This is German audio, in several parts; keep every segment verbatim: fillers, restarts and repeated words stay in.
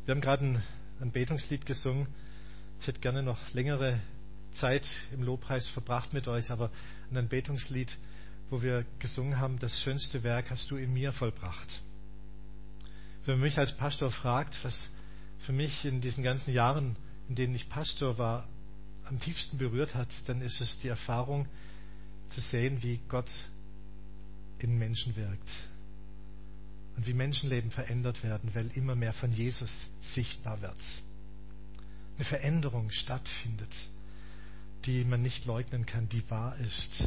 Wir haben gerade ein, ein Betungslied gesungen. Ich hätte gerne noch längere Zeit im Lobpreis verbracht mit euch, aber ein Anbetungslied, wo wir gesungen haben, das schönste Werk hast du in mir vollbracht. Wenn man mich als Pastor fragt, was für mich in diesen ganzen Jahren, in denen ich Pastor war, am tiefsten berührt hat, dann ist es die Erfahrung zu sehen, wie Gott in Menschen wirkt und wie Menschenleben verändert werden, weil immer mehr von Jesus sichtbar wird. Eine Veränderung stattfindet, die man nicht leugnen kann, die wahr ist.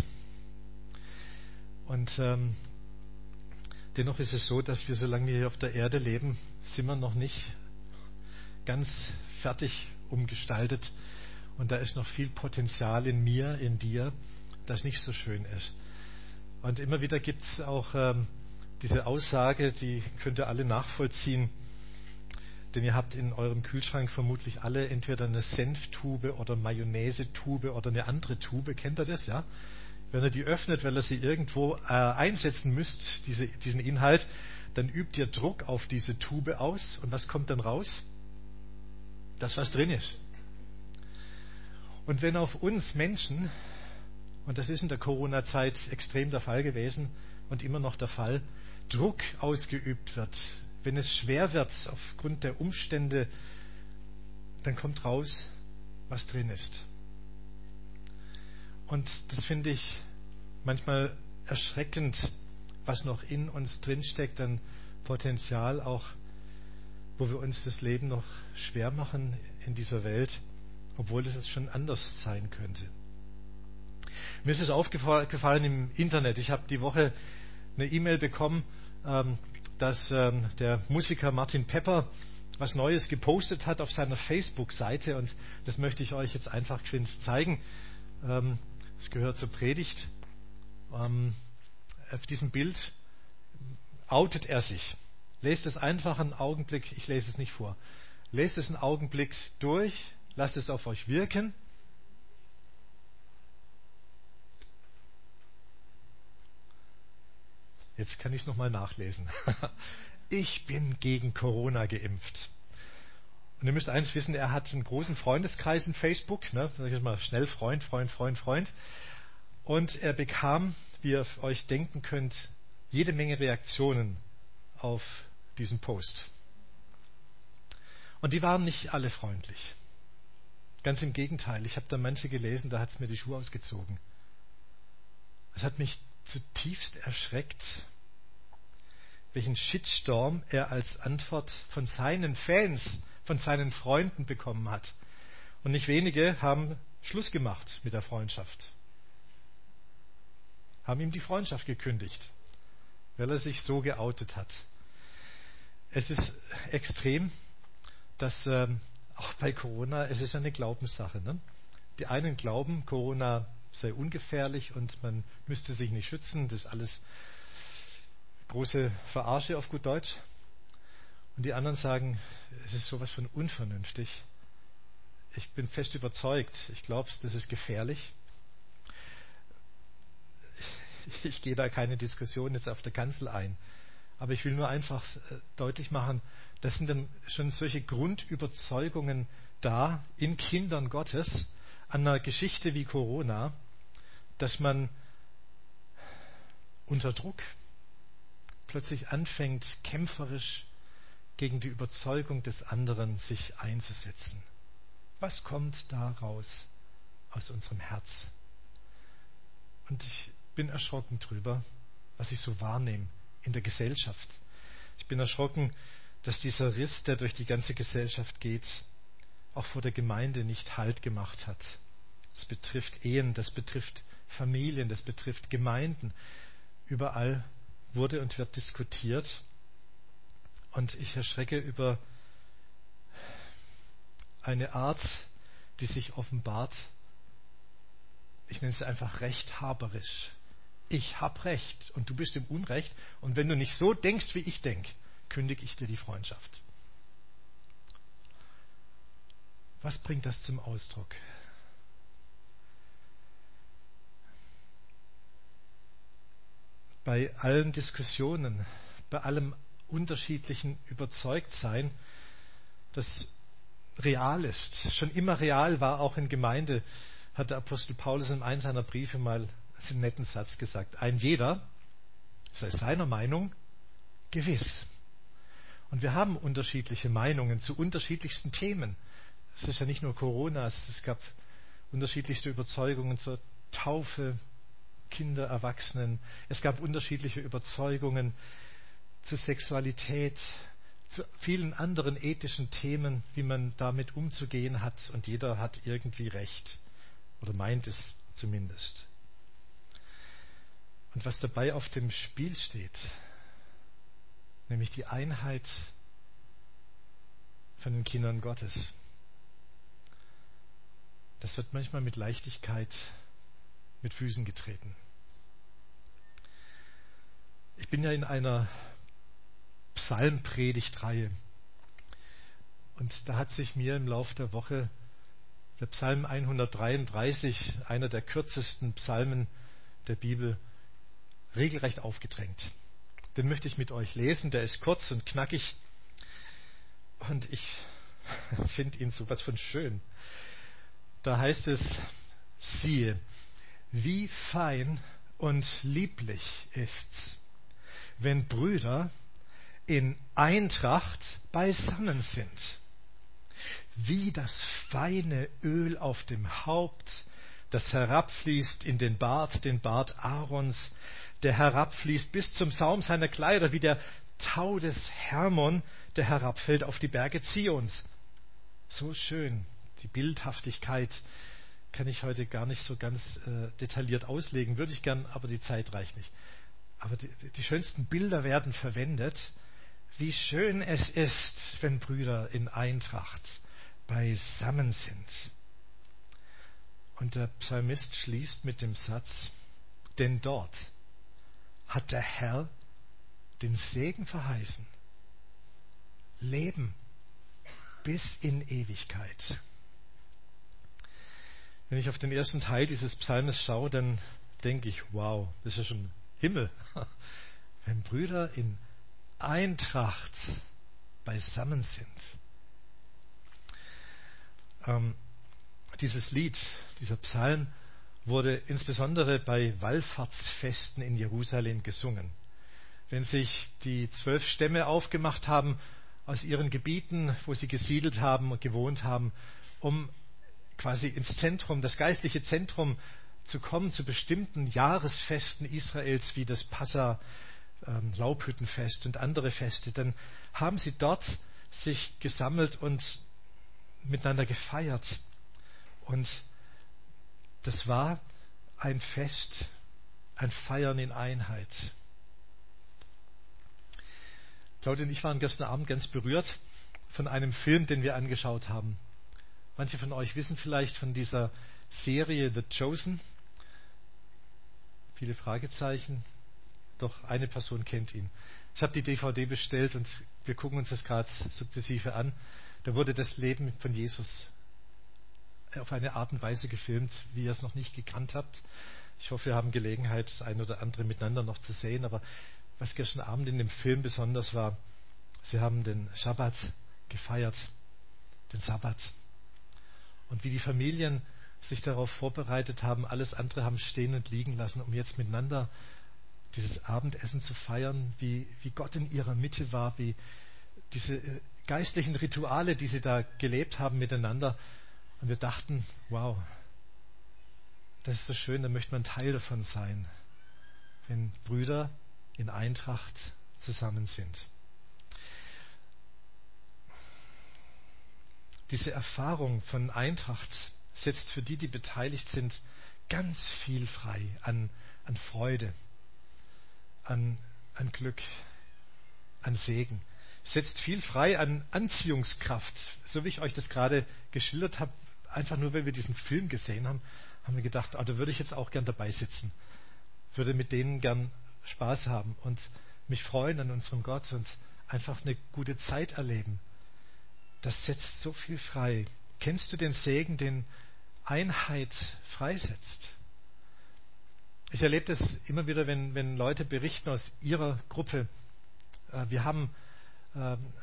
Und ähm, dennoch ist es so, dass wir, solange wir hier auf der Erde leben, sind wir noch nicht ganz fertig umgestaltet. Und da ist noch viel Potenzial in mir, in dir, das nicht so schön ist. Und immer wieder gibt es auch ähm, diese Aussage, die könnt ihr alle nachvollziehen, denn ihr habt in eurem Kühlschrank vermutlich alle entweder eine Senftube oder Mayonnaise-Tube oder eine andere Tube. Kennt ihr das, ja? Wenn ihr die öffnet, weil ihr sie irgendwo äh, einsetzen müsst, diese, diesen Inhalt, dann übt ihr Druck auf diese Tube aus. Und was kommt dann raus? Das, was drin ist. Und wenn auf uns Menschen, und das ist in der Corona-Zeit extrem der Fall gewesen und immer noch der Fall, Druck ausgeübt wird, wenn es schwer wird aufgrund der Umstände, dann kommt raus, was drin ist. Und das finde ich manchmal erschreckend, was noch in uns drinsteckt, an Potenzial auch, wo wir uns das Leben noch schwer machen in dieser Welt, obwohl es schon anders sein könnte. Mir ist es aufgefallen im Internet. Ich habe die Woche eine E-Mail bekommen, dass der Musiker Martin Pepper was Neues gepostet hat auf seiner Facebook-Seite, und das möchte ich euch jetzt einfach geschwind zeigen. Es gehört zur Predigt. Auf diesem Bild outet er sich. Lest es einfach einen Augenblick, ich lese es nicht vor. Lest es einen Augenblick durch, lasst es auf euch wirken. Jetzt kann ich es nochmal nachlesen. Ich bin gegen Corona geimpft. Und ihr müsst eins wissen, er hat einen großen Freundeskreis in Facebook. Ne? Sag ich mal schnell Freund, Freund, Freund, Freund. Und er bekam, wie ihr euch denken könnt, jede Menge Reaktionen auf diesen Post. Und die waren nicht alle freundlich. Ganz im Gegenteil. Ich habe da manche gelesen, da hat es mir die Schuhe ausgezogen. Es hat mich zutiefst erschreckt, welchen Shitstorm er als Antwort von seinen Fans, von seinen Freunden bekommen hat. Und nicht wenige haben Schluss gemacht mit der Freundschaft. Haben ihm die Freundschaft gekündigt, weil er sich so geoutet hat. Es ist extrem, dass ähm, auch bei Corona, es ist eine Glaubenssache. Ne? Die einen glauben, Corona sei ungefährlich und man müsste sich nicht schützen. Das ist alles große Verarsche auf gut Deutsch. Und die anderen sagen, es ist sowas von unvernünftig. Ich bin fest überzeugt, ich glaube, das ist gefährlich. Ich gehe da keine Diskussion jetzt auf der Kanzel ein. Aber ich will nur einfach deutlich machen, das sind dann schon solche Grundüberzeugungen da in Kindern Gottes an einer Geschichte wie Corona, dass man unter Druck plötzlich anfängt, kämpferisch gegen die Überzeugung des anderen sich einzusetzen. Was kommt da raus aus unserem Herz? Und ich bin erschrocken drüber, was ich so wahrnehme in der Gesellschaft. Ich bin erschrocken, dass dieser Riss, der durch die ganze Gesellschaft geht, auch vor der Gemeinde nicht Halt gemacht hat. Das betrifft Ehen, das betrifft Familien, das betrifft Gemeinden. Überall wurde und wird diskutiert. Und ich erschrecke über eine Art, die sich offenbart. Ich nenne es einfach rechthaberisch. Ich habe Recht und du bist im Unrecht. Und wenn du nicht so denkst, wie ich denke, kündige ich dir die Freundschaft. Was bringt das zum Ausdruck? Bei allen Diskussionen, bei allem unterschiedlichen Überzeugtsein, das real ist, schon immer real war, auch in Gemeinde, hat der Apostel Paulus in einem seiner Briefe mal einen netten Satz gesagt. Ein jeder sei seiner Meinung gewiss. Und wir haben unterschiedliche Meinungen zu unterschiedlichsten Themen. Es ist ja nicht nur Corona, es gab unterschiedlichste Überzeugungen zur Taufe, Kinder, Erwachsenen. Es gab unterschiedliche Überzeugungen zur Sexualität, zu vielen anderen ethischen Themen, wie man damit umzugehen hat. Und jeder hat irgendwie recht oder meint es zumindest. Und was dabei auf dem Spiel steht, nämlich die Einheit von den Kindern Gottes, das wird manchmal mit Leichtigkeit mit Füßen getreten. Ich bin ja in einer Psalmpredigtreihe und da hat sich mir im Laufe der Woche der Psalm hundertdreiunddreißig, einer der kürzesten Psalmen der Bibel, regelrecht aufgedrängt. Den möchte ich mit euch lesen, der ist kurz und knackig und ich finde ihn sowas von schön. Da heißt es, siehe, wie fein und lieblich ist's, wenn Brüder in Eintracht beisammen sind. Wie das feine Öl auf dem Haupt, das herabfließt in den Bart, den Bart Aarons, der herabfließt bis zum Saum seiner Kleider, wie der Tau des Hermon, der herabfällt auf die Berge Zions. So schön, die Bildhaftigkeit kann ich heute gar nicht so ganz äh, detailliert auslegen, würde ich gern, aber die Zeit reicht nicht. Aber die, die schönsten Bilder werden verwendet. Wie schön es ist, wenn Brüder in Eintracht beisammen sind. Und der Psalmist schließt mit dem Satz, denn dort hat der Herr den Segen verheißen. Leben bis in Ewigkeit. Wenn ich auf den ersten Teil dieses Psalmes schaue, dann denke ich, wow, das ist ja schon Himmel. Wenn Brüder in Eintracht beisammen sind. Ähm, dieses Lied, dieser Psalm, wurde insbesondere bei Wallfahrtsfesten in Jerusalem gesungen. Wenn sich die zwölf Stämme aufgemacht haben aus ihren Gebieten, wo sie gesiedelt haben und gewohnt haben, um quasi ins Zentrum, das geistliche Zentrum zu kommen, zu bestimmten Jahresfesten Israels, wie das Passa, ähm, Laubhüttenfest und andere Feste, dann haben sie dort sich gesammelt und miteinander gefeiert. Und das war ein Fest, ein Feiern in Einheit. Claudia und ich waren gestern Abend ganz berührt von einem Film, den wir angeschaut haben. Manche von euch wissen vielleicht von dieser Serie The Chosen. Viele Fragezeichen, doch eine Person kennt ihn. Ich habe die D V D bestellt und wir gucken uns das gerade sukzessive an. Da wurde das Leben von Jesus auf eine Art und Weise gefilmt, wie ihr es noch nicht gekannt habt. Ich hoffe, wir haben Gelegenheit, das ein oder andere miteinander noch zu sehen. Aber was gestern Abend in dem Film besonders war, sie haben den Schabbat gefeiert, den Sabbat. Und wie die Familien sich darauf vorbereitet haben, alles andere haben stehen und liegen lassen, um jetzt miteinander dieses Abendessen zu feiern, wie, wie Gott in ihrer Mitte war, wie diese geistlichen Rituale, die sie da gelebt haben miteinander. Und wir dachten, wow, das ist so schön, da möchte man Teil davon sein, wenn Brüder in Eintracht zusammen sind. Diese Erfahrung von Eintracht setzt für die, die beteiligt sind, ganz viel frei an, an Freude, an, an Glück, an Segen. Setzt viel frei an Anziehungskraft. So wie ich euch das gerade geschildert habe, einfach nur, weil wir diesen Film gesehen haben, haben wir gedacht, oh, da würde ich jetzt auch gern dabei sitzen. Würde mit denen gern Spaß haben und mich freuen an unserem Gott und einfach eine gute Zeit erleben. Das setzt so viel frei. Kennst du den Segen, den Einheit freisetzt? Ich erlebe das immer wieder, wenn, wenn Leute berichten aus ihrer Gruppe. Wir haben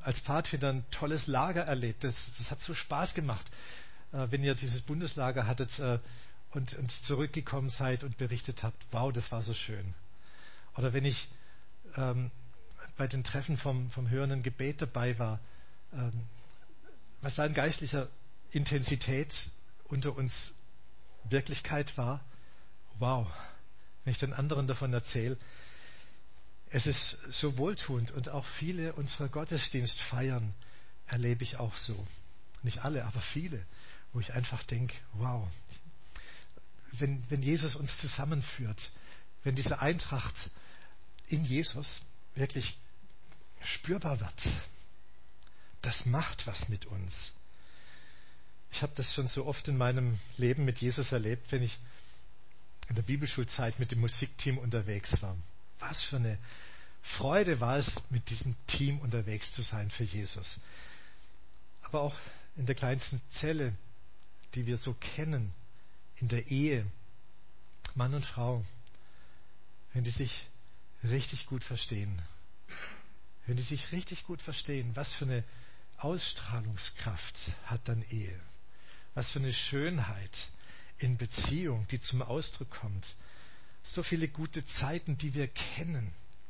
als Pfadfinder ein tolles Lager erlebt. Das, das hat so Spaß gemacht, äh, wenn ihr dieses Bundeslager hattet äh, und, und zurückgekommen seid und berichtet habt, wow, das war so schön. Oder wenn ich ähm, bei den Treffen vom, vom hörenden Gebet dabei war, ähm, was da in geistlicher Intensität unter uns Wirklichkeit war, wow, wenn ich den anderen davon erzähle, es ist so wohltuend und auch viele unserer Gottesdienstfeiern erlebe ich auch so. Nicht alle, aber viele, wo ich einfach denke, wow, wenn, wenn Jesus uns zusammenführt, wenn diese Eintracht in Jesus wirklich spürbar wird, das macht was mit uns. Ich habe das schon so oft in meinem Leben mit Jesus erlebt, wenn ich in der Bibelschulzeit mit dem Musikteam unterwegs war. Was für eine Freude war es, mit diesem Team unterwegs zu sein für Jesus. Aber auch in der kleinsten Zelle, die wir so kennen, in der Ehe, Mann und Frau, wenn die sich richtig gut verstehen, wenn die sich richtig gut verstehen, was für eine Ausstrahlungskraft hat dann Ehe, was für eine Schönheit in Beziehung, die zum Ausdruck kommt. So viele gute Zeiten, die wir kennen.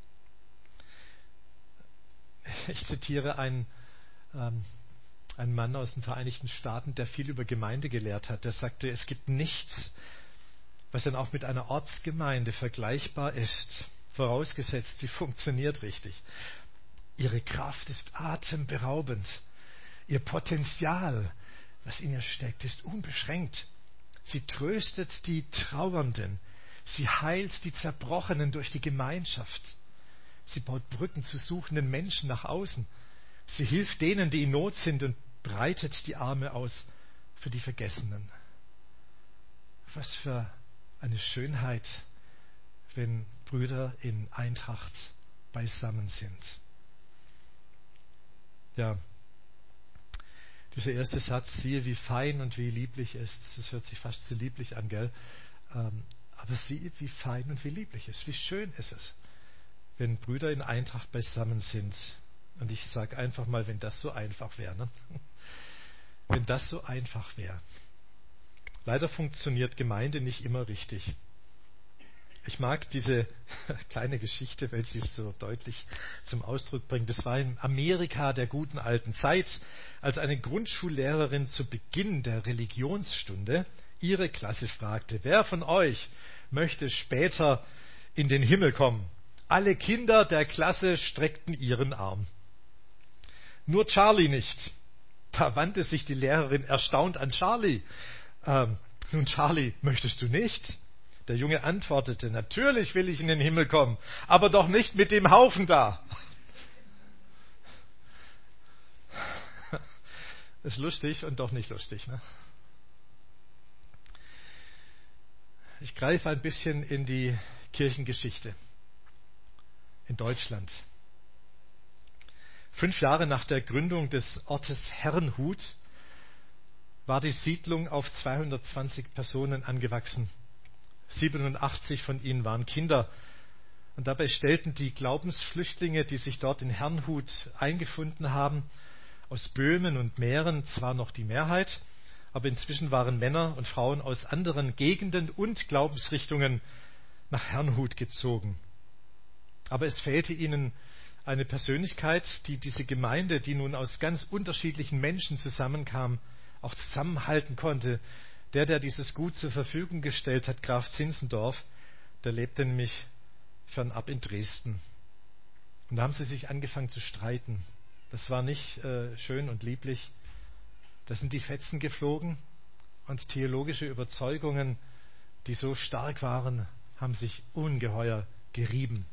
Ich zitiere einen, ähm, einen Mann aus den Vereinigten Staaten, der viel über Gemeinde gelehrt hat. Der sagte, es gibt nichts, was dann auch mit einer Ortsgemeinde vergleichbar ist, vorausgesetzt, sie funktioniert richtig. Ihre Kraft ist atemberaubend. Ihr Potenzial, was in ihr steckt, ist unbeschränkt. Sie tröstet die Trauernden. Sie heilt die Zerbrochenen durch die Gemeinschaft. Sie baut Brücken zu suchenden Menschen nach außen. Sie hilft denen, die in Not sind, und breitet die Arme aus für die Vergessenen. Was für eine Schönheit, wenn Brüder in Eintracht beisammen sind. Ja, dieser erste Satz, siehe, wie fein und wie lieblich ist, das hört sich fast zu lieblich an, gell? Ähm, aber siehe, wie fein und wie lieblich ist, wie schön ist es, wenn Brüder in Eintracht beisammen sind. Und ich sage einfach mal, wenn das so einfach wäre. Ne? Wenn das so einfach wäre. Leider funktioniert Gemeinde nicht immer richtig. Ich mag diese kleine Geschichte, weil sie es so deutlich zum Ausdruck bringt. Das war in Amerika der guten alten Zeit, als eine Grundschullehrerin zu Beginn der Religionsstunde ihre Klasse fragte, wer von euch möchte später in den Himmel kommen? Alle Kinder der Klasse streckten ihren Arm. Nur Charlie nicht. Da wandte sich die Lehrerin erstaunt an Charlie. Ähm, nun Charlie, möchtest du nicht? Der Junge antwortete, natürlich will ich in den Himmel kommen, aber doch nicht mit dem Haufen da. Ist lustig und doch nicht lustig. Ne? Ich greife ein bisschen in die Kirchengeschichte in Deutschland. Fünf Jahre nach der Gründung des Ortes Herrnhut war die Siedlung auf zweihundertzwanzig Personen angewachsen. siebenundachtzig von ihnen waren Kinder. Und dabei stellten die Glaubensflüchtlinge, die sich dort in Herrnhut eingefunden haben, aus Böhmen und Mähren zwar noch die Mehrheit, aber inzwischen waren Männer und Frauen aus anderen Gegenden und Glaubensrichtungen nach Herrnhut gezogen. Aber es fehlte ihnen eine Persönlichkeit, die diese Gemeinde, die nun aus ganz unterschiedlichen Menschen zusammenkam, auch zusammenhalten konnte. Der, der dieses Gut zur Verfügung gestellt hat, Graf Zinzendorf, der lebte nämlich fernab in Dresden. Und da haben sie sich angefangen zu streiten. Das war nicht äh, schön und lieblich. Da sind die Fetzen geflogen und theologische Überzeugungen, die so stark waren, haben sich ungeheuer gerieben.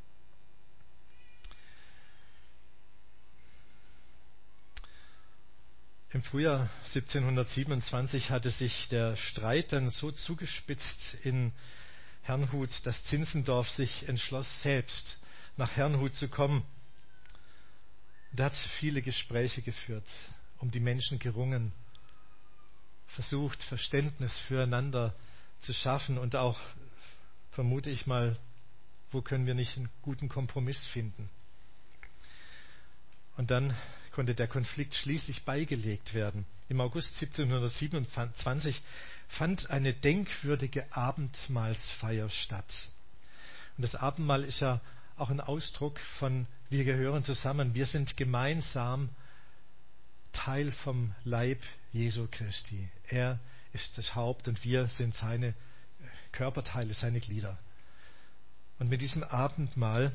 Im Frühjahr siebzehnhundertsiebenundzwanzig hatte sich der Streit dann so zugespitzt in Herrnhut, dass Zinzendorf sich entschloss, selbst nach Herrnhut zu kommen. Er hat viele Gespräche geführt, um die Menschen gerungen, versucht, Verständnis füreinander zu schaffen und auch, vermute ich mal, wo können wir nicht einen guten Kompromiss finden. Und dann konnte der Konflikt schließlich beigelegt werden. Im August siebzehnhundertsiebenundzwanzig fand eine denkwürdige Abendmahlsfeier statt. Und das Abendmahl ist ja auch ein Ausdruck von, wir gehören zusammen, wir sind gemeinsam Teil vom Leib Jesu Christi. Er ist das Haupt und wir sind seine Körperteile, seine Glieder. Und mit diesem Abendmahl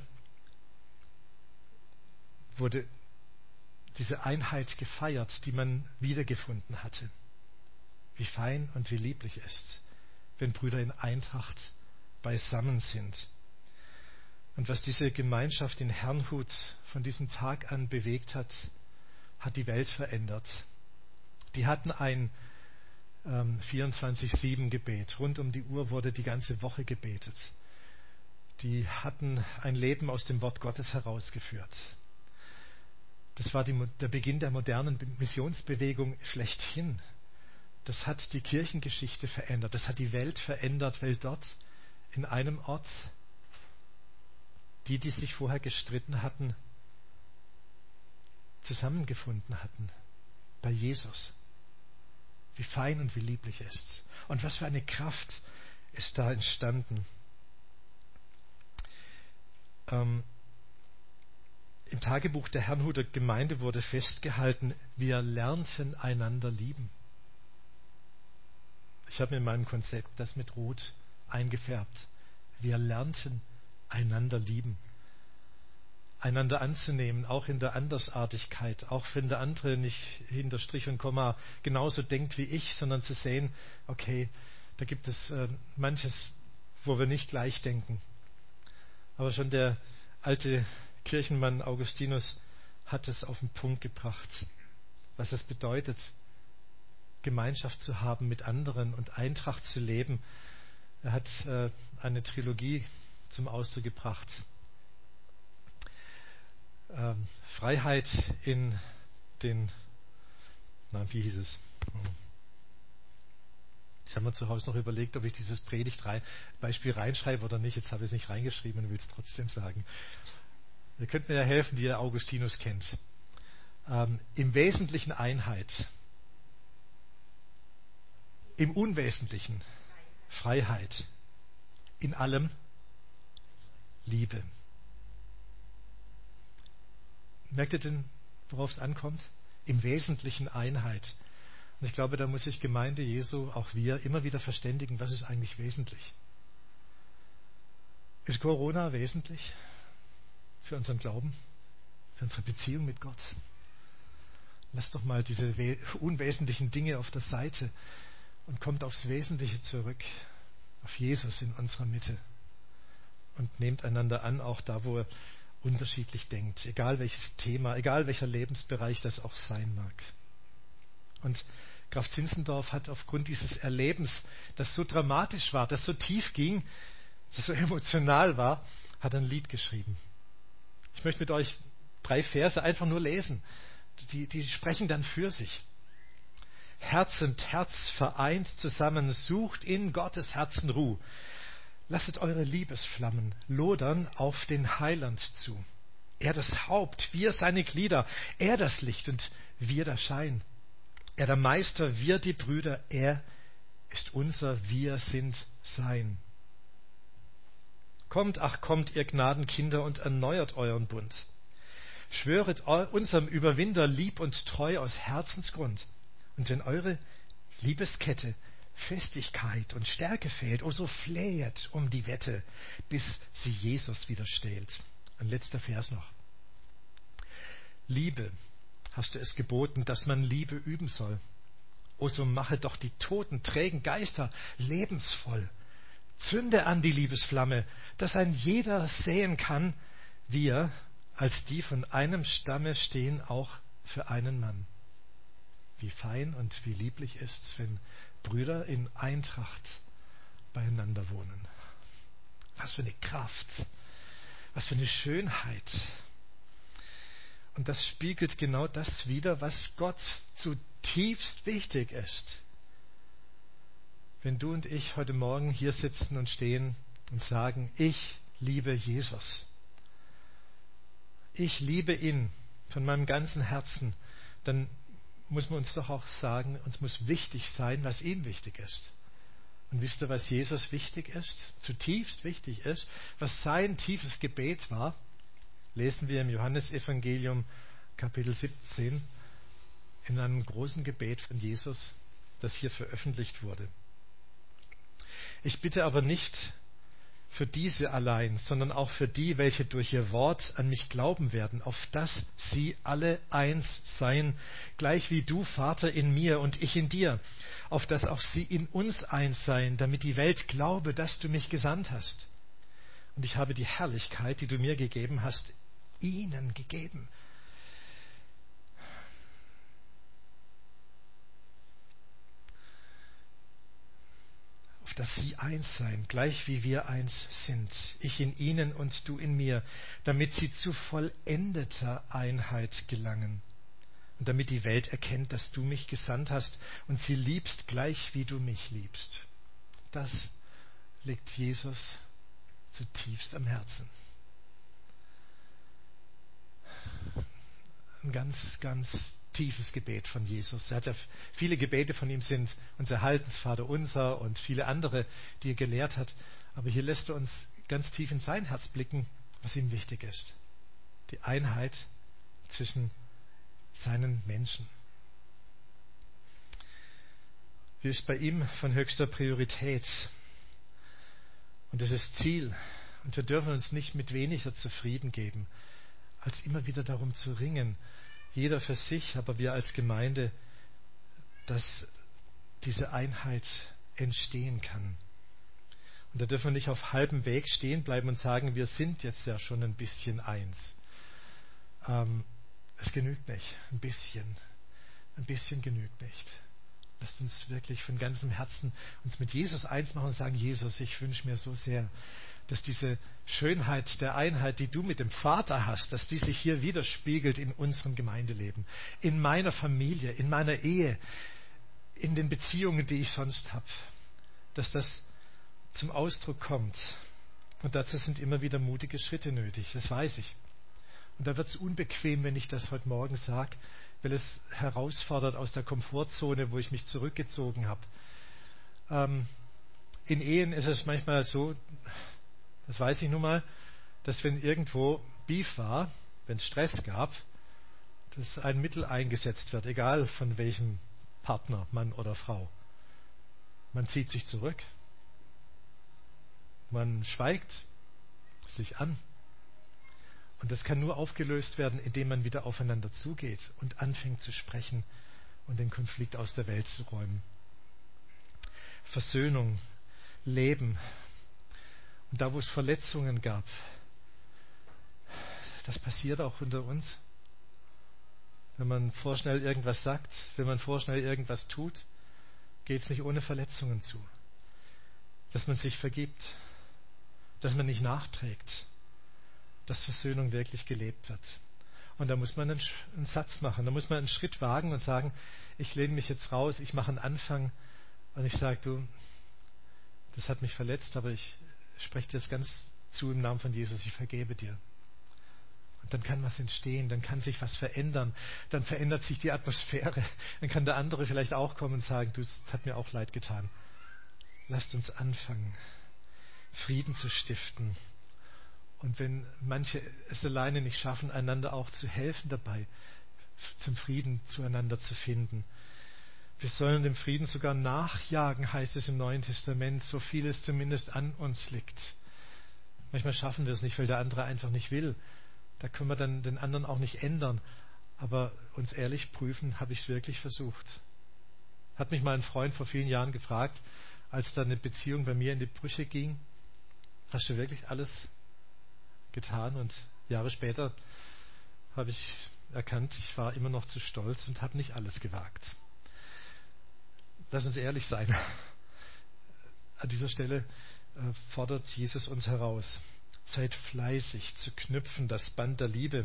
wurde diese Einheit gefeiert, die man wiedergefunden hatte. Wie fein und wie lieblich ist, wenn Brüder in Eintracht beisammen sind. Und was diese Gemeinschaft in Herrnhut von diesem Tag an bewegt hat, hat die Welt verändert. Die hatten ein ähm, vierundzwanzig sieben Gebet. Rund um die Uhr wurde die ganze Woche gebetet. Die hatten ein Leben aus dem Wort Gottes herausgeführt. Das war die, der Beginn der modernen Missionsbewegung schlechthin. Das hat die Kirchengeschichte verändert. Das hat die Welt verändert, weil dort in einem Ort die, die sich vorher gestritten hatten, zusammengefunden hatten. Bei Jesus. Wie fein und wie lieblich ist's. Und was für eine Kraft ist da entstanden. Ähm, Im Tagebuch der Herrnhuter Gemeinde wurde festgehalten, wir lernten einander lieben. Ich habe in meinem Konzept das mit Rot eingefärbt. Wir lernten einander lieben. Einander anzunehmen, auch in der Andersartigkeit, auch wenn der andere nicht hinter Strich und Komma genauso denkt wie ich, sondern zu sehen, okay, da gibt es äh, manches, wo wir nicht gleich denken. Aber schon der alte Kirchenmann Augustinus hat es auf den Punkt gebracht, was es bedeutet, Gemeinschaft zu haben mit anderen und Eintracht zu leben. Er hat äh, eine Trilogie zum Ausdruck gebracht. Ähm, Freiheit in den, na, wie hieß es? Ich habe mir zu Hause noch überlegt, ob ich dieses Predigt-Beispiel reinschreibe oder nicht. Jetzt habe ich es nicht reingeschrieben und will es trotzdem sagen. Ihr könnt mir ja helfen, die ihr Augustinus kennt. Ähm, Im Wesentlichen Einheit. Im Unwesentlichen Freiheit. In allem Liebe. Merkt ihr denn, worauf es ankommt? Im Wesentlichen Einheit. Und ich glaube, da muss sich Gemeinde Jesu, auch wir, immer wieder verständigen, was ist eigentlich wesentlich. Ist Corona wesentlich für unseren Glauben, für unsere Beziehung mit Gott? Lasst doch mal diese unwesentlichen Dinge auf der Seite und kommt aufs Wesentliche zurück, auf Jesus in unserer Mitte. Und nehmt einander an, auch da, wo er unterschiedlich denkt, egal welches Thema, egal welcher Lebensbereich das auch sein mag. Und Graf Zinzendorf hat aufgrund dieses Erlebens, das so dramatisch war, das so tief ging, das so emotional war, hat ein Lied geschrieben. Ich möchte mit euch drei Verse einfach nur lesen. Die, die sprechen dann für sich. Herz und Herz vereint zusammen, sucht in Gottes Herzen Ruh. Lasset eure Liebesflammen lodern auf den Heiland zu. Er das Haupt, wir seine Glieder, er das Licht und wir der Schein. Er der Meister, wir die Brüder, er ist unser, wir sind sein. Kommt, ach kommt, ihr Gnadenkinder, und erneuert euren Bund. Schwöret unserem Überwinder lieb und treu aus Herzensgrund. Und wenn eure Liebeskette Festigkeit und Stärke fehlt, o so flehet um die Wette, bis sie Jesus wieder stählt. Ein letzter Vers noch. Liebe, hast du es geboten, dass man Liebe üben soll. O so mache doch die toten, trägen Geister lebensvoll. Zünde an die Liebesflamme, dass ein jeder sehen kann, wir, als die von einem Stamme, stehen auch für einen Mann. Wie fein und wie lieblich ist's, wenn Brüder in Eintracht beieinander wohnen. Was für eine Kraft, was für eine Schönheit. Und das spiegelt genau das wider, was Gott zutiefst wichtig ist. Wenn du und ich heute Morgen hier sitzen und stehen und sagen, ich liebe Jesus. Ich liebe ihn von meinem ganzen Herzen, dann muss man uns doch auch sagen, uns muss wichtig sein, was ihm wichtig ist. Und wisst ihr, was Jesus wichtig ist? Zutiefst wichtig ist, was sein tiefes Gebet war? Lesen wir im Johannesevangelium Kapitel siebzehn in einem großen Gebet von Jesus, das hier veröffentlicht wurde. Ich bitte aber nicht für diese allein, sondern auch für die, welche durch ihr Wort an mich glauben werden, auf dass sie alle eins seien, gleich wie du, Vater, in mir und ich in dir, auf dass auch sie in uns eins seien, damit die Welt glaube, dass du mich gesandt hast. Und ich habe die Herrlichkeit, die du mir gegeben hast, ihnen gegeben. Dass sie eins seien, gleich wie wir eins sind, ich in ihnen und du in mir, damit sie zu vollendeter Einheit gelangen und damit die Welt erkennt, dass du mich gesandt hast und sie liebst, gleich wie du mich liebst. Das liegt Jesus zutiefst am Herzen. Ein ganz, ganz tiefes Gebet von Jesus. Er hat ja viele Gebete von ihm sind unser Erhaltensvater unser und viele andere, die er gelehrt hat. Aber hier lässt er uns ganz tief in sein Herz blicken, was ihm wichtig ist. Die Einheit zwischen seinen Menschen. Die ist bei ihm von höchster Priorität. Und das ist Ziel. Und wir dürfen uns nicht mit weniger zufrieden geben, als immer wieder darum zu ringen, jeder für sich, aber wir als Gemeinde, dass diese Einheit entstehen kann. Und da dürfen wir nicht auf halbem Weg stehen bleiben und sagen, wir sind jetzt ja schon ein bisschen eins. Ähm, es genügt nicht, ein bisschen. Ein bisschen genügt nicht. Lasst uns wirklich von ganzem Herzen uns mit Jesus eins machen und sagen, Jesus, ich wünsche mir so sehr, dass diese Schönheit der Einheit, die du mit dem Vater hast, dass die sich hier widerspiegelt in unserem Gemeindeleben, in meiner Familie, in meiner Ehe, in den Beziehungen, die ich sonst habe, dass das zum Ausdruck kommt. Und dazu sind immer wieder mutige Schritte nötig, das weiß ich. Und da wird es unbequem, wenn ich das heute Morgen sage, weil es herausfordert aus der Komfortzone, wo ich mich zurückgezogen habe. Ähm, in Ehen ist es manchmal so, das weiß ich nun mal, dass wenn irgendwo Beef war, wenn es Stress gab, dass ein Mittel eingesetzt wird, egal von welchem Partner, Mann oder Frau. Man zieht sich zurück, man schweigt sich an. Und das kann nur aufgelöst werden, indem man wieder aufeinander zugeht und anfängt zu sprechen und den Konflikt aus der Welt zu räumen. Versöhnung, Leben. Und da, wo es Verletzungen gab, das passiert auch unter uns. Wenn man vorschnell irgendwas sagt, wenn man vorschnell irgendwas tut, geht es nicht ohne Verletzungen zu. Dass man sich vergibt, dass man nicht nachträgt, dass Versöhnung wirklich gelebt wird. Und da muss man einen, einen Satz machen, da muss man einen Schritt wagen und sagen, ich lehne mich jetzt raus, ich mache einen Anfang und ich sage, du, das hat mich verletzt, aber ich spreche dir das ganz zu im Namen von Jesus, ich vergebe dir. Und dann kann was entstehen, dann kann sich was verändern, dann verändert sich die Atmosphäre, dann kann der andere vielleicht auch kommen und sagen, du, es hat mir auch leid getan. Lasst uns anfangen, Frieden zu stiften. Und wenn manche es alleine nicht schaffen, einander auch zu helfen dabei, zum Frieden zueinander zu finden. Wir sollen dem Frieden sogar nachjagen, heißt es im Neuen Testament, so viel es zumindest an uns liegt. Manchmal schaffen wir es nicht, weil der andere einfach nicht will. Da können wir dann den anderen auch nicht ändern. Aber uns ehrlich prüfen, habe ich es wirklich versucht. Hat mich mal ein Freund vor vielen Jahren gefragt, als da eine Beziehung bei mir in die Brüche ging, hast du wirklich alles getan? Und Jahre später habe ich erkannt, ich war immer noch zu stolz und habe nicht alles gewagt. Lass uns ehrlich sein. An dieser Stelle fordert Jesus uns heraus. Seid fleißig zu knüpfen, das Band der Liebe.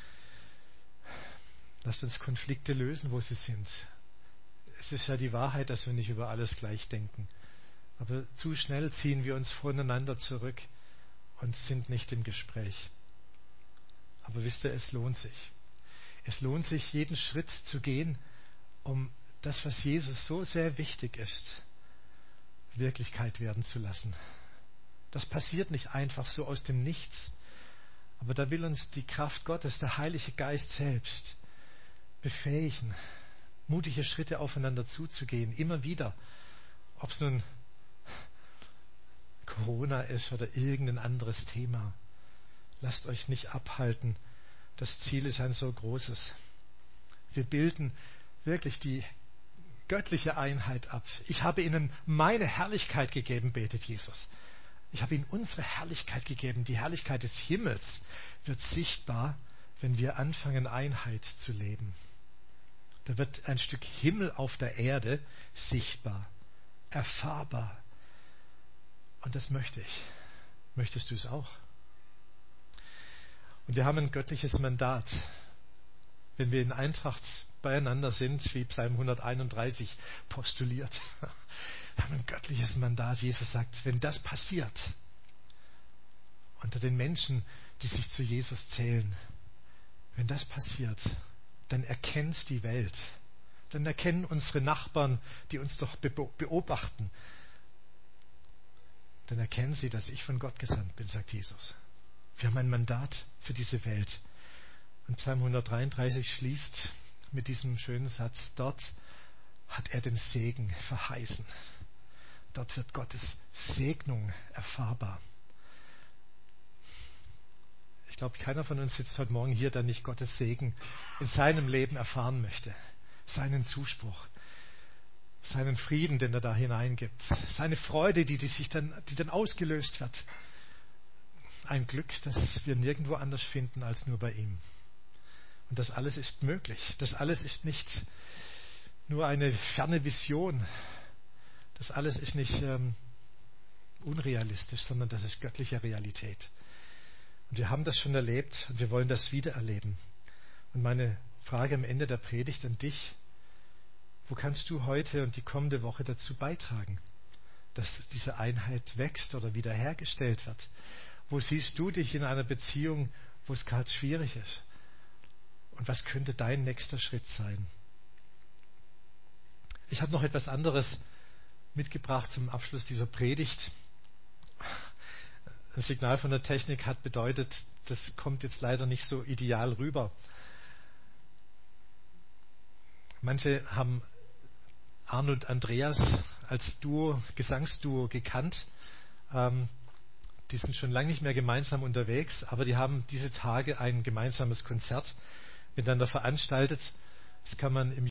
Lasst uns Konflikte lösen, wo sie sind. Es ist ja die Wahrheit, dass wir nicht über alles gleich denken. Aber zu schnell ziehen wir uns voneinander zurück und sind nicht im Gespräch. Aber wisst ihr, es lohnt sich. Es lohnt sich, jeden Schritt zu gehen, um das, was Jesus so sehr wichtig ist, Wirklichkeit werden zu lassen. Das passiert nicht einfach so aus dem Nichts, aber da will uns die Kraft Gottes, der Heilige Geist selbst, befähigen, mutige Schritte aufeinander zuzugehen, immer wieder, ob es nun Corona ist oder irgendein anderes Thema. Lasst euch nicht abhalten. Das Ziel ist ein so großes. Wir bilden wirklich die göttliche Einheit ab. Ich habe ihnen meine Herrlichkeit gegeben, betet Jesus. Ich habe ihnen unsere Herrlichkeit gegeben. Die Herrlichkeit des Himmels wird sichtbar, wenn wir anfangen, Einheit zu leben. Da wird ein Stück Himmel auf der Erde sichtbar, erfahrbar. Und das möchte ich. Möchtest du es auch? Und wir haben ein göttliches Mandat. Wenn wir in Eintracht beieinander sind, wie Psalm hunderteinunddreißig postuliert. Wir haben ein göttliches Mandat. Jesus sagt, wenn das passiert, unter den Menschen, die sich zu Jesus zählen, wenn das passiert, dann erkennt die Welt, dann erkennen unsere Nachbarn, die uns doch beobachten, dann erkennen sie, dass ich von Gott gesandt bin, sagt Jesus. Wir haben ein Mandat für diese Welt. Und Psalm hundertdreiunddreißig schließt mit diesem schönen Satz, dort hat er den Segen verheißen. Dort wird Gottes Segnung erfahrbar. Ich glaube, keiner von uns sitzt heute Morgen hier, der nicht Gottes Segen in seinem Leben erfahren möchte. Seinen Zuspruch, seinen Frieden, den er da hineingibt, seine Freude, die, die, sich dann, die dann ausgelöst wird. Ein Glück, das wir nirgendwo anders finden als nur bei ihm. Und das alles ist möglich. Das alles ist nicht nur eine ferne Vision. Das alles ist nicht ähm, unrealistisch, sondern das ist göttliche Realität. Und wir haben das schon erlebt und wir wollen das wieder erleben. Und meine Frage am Ende der Predigt an dich: Wo kannst du heute und die kommende Woche dazu beitragen, dass diese Einheit wächst oder wiederhergestellt wird? Wo siehst du dich in einer Beziehung, wo es gerade schwierig ist? Und was könnte dein nächster Schritt sein? Ich habe noch etwas anderes mitgebracht zum Abschluss dieser Predigt. Ein Signal von der Technik hat bedeutet, das kommt jetzt leider nicht so ideal rüber. Manche haben Arno und Andreas als Duo, Gesangsduo gekannt. Ähm, die sind schon lange nicht mehr gemeinsam unterwegs, aber die haben diese Tage ein gemeinsames Konzert miteinander veranstaltet. Das kann man im